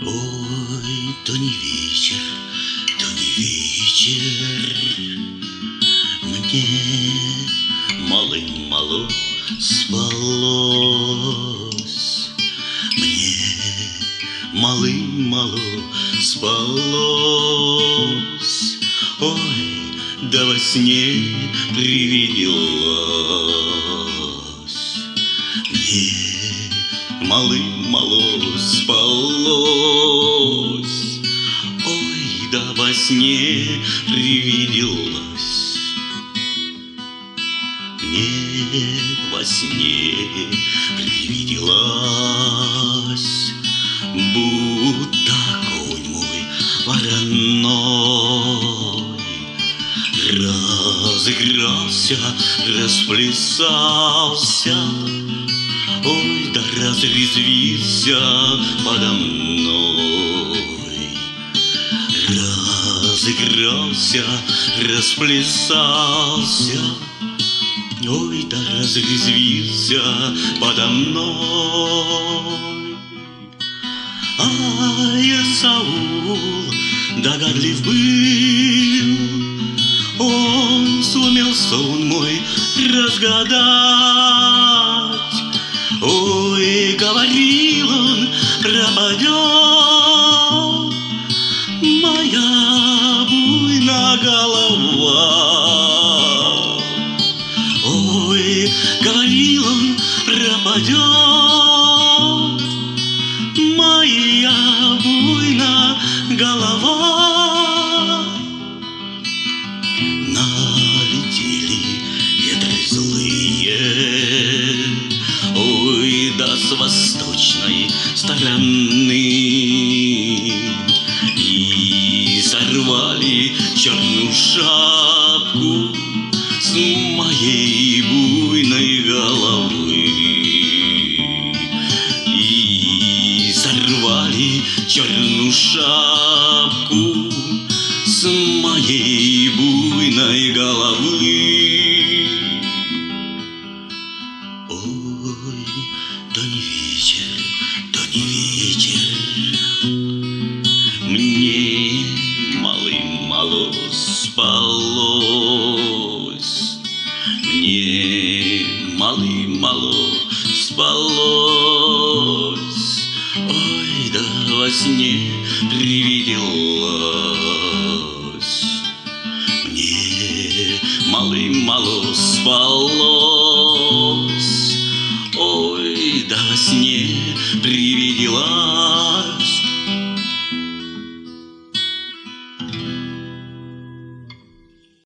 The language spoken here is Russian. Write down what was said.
Ой, то не вечер, то не вечер. Мне малым-мало спалось. Мне малым-мало спалось. Ой, да во сне привиделось. Мне малым-мало спалось. Ой, да во сне привиделось. Мне во сне привиделось, будто конь мой вороной разыгрался, расплясался. Ой, да разрезвился подо мной. Разыгрался, расплясался. Ой, да разрезвился подо мной. Ай, Саул догадлив был, он сумел сон мой разгадать. Ой, говорил он, пропадет моя буйная голова. Ой, говорил он, пропадет моя буйная голова. Налетели ветры злые, ой, да с восточной стороны, и сорвали черную шапку с моей буйной головы. И сорвали черную шапку с моей буйной головы. Ой, то не вечер, то не вечер. Мне малым-мало спалось. Мне малым-мало спалось. Ой, да во сне привиделось. Мне малым-мало спалось. Ой, да во сне привиделось.